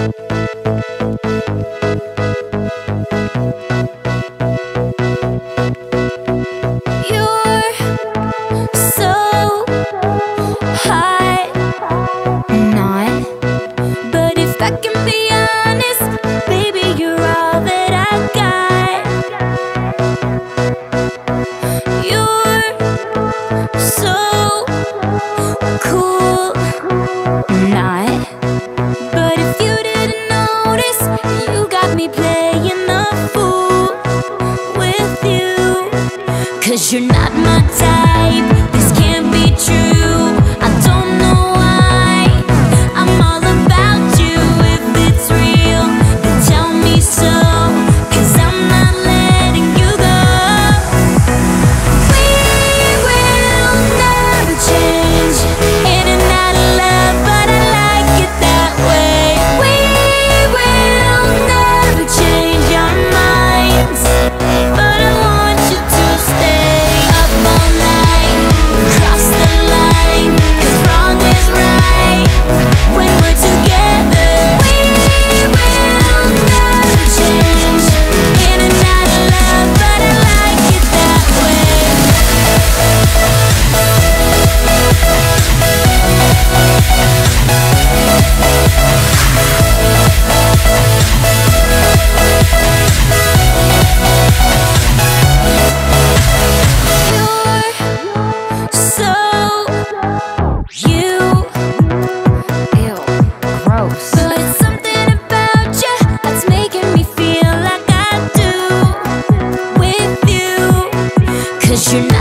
'Cause you're not my type, this can't be true. I don't know why I'm all about you. If it's real, then tell me so, 'cause I'm not letting you go. We will never change, in and out of love, but I like it that way. We will never change our minds, but I want you to stay up all night, cross the line, 'cause wrong is right when we're together. We will never change, in and out of love, but I like it that way. So you, ew, gross. But it's something about you that's making me feel like I do with you. 'Cause you're not